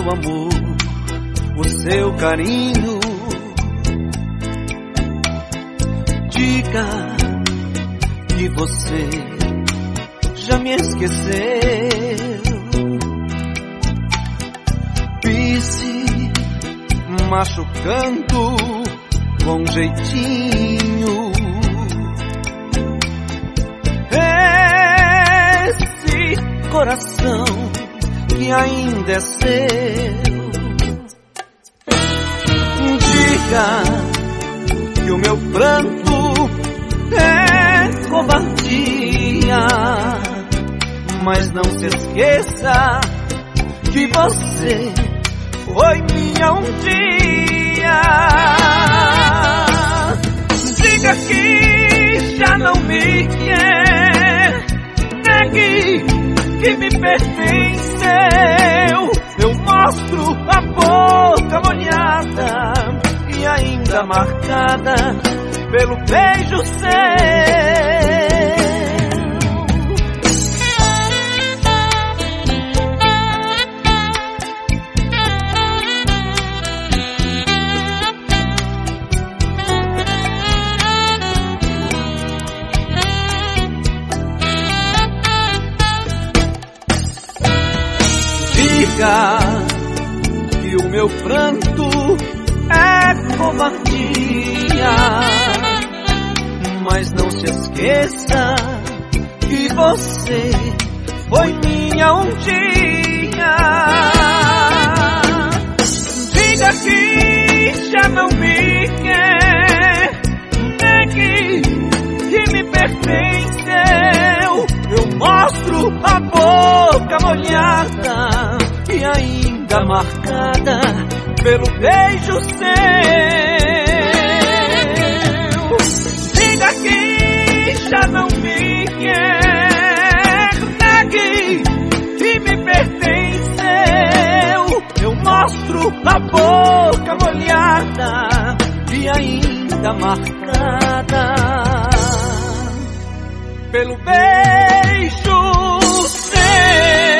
seu amor, o seu carinho. Diga que você já me esqueceu. Pise machucando com jeitinho. Esse coração que ainda é seu. Diga que o meu pranto é covardia, mas não se esqueça que você foi minha um dia. Diga que já não me quer, negue que me pertenceu. Eu mostro a boca molhada e ainda marcada pelo beijo seu. Diga que o meu pranto é covardia, mas não se esqueça que você foi minha um dia. Diga que já não me quer, negue que me pertenceu. Eu mostro a boca molhada e ainda marcada pelo beijo seu. Diga que já não me quer, negue que me pertenceu. Eu mostro a boca molhada e ainda marcada pelo beijo seu.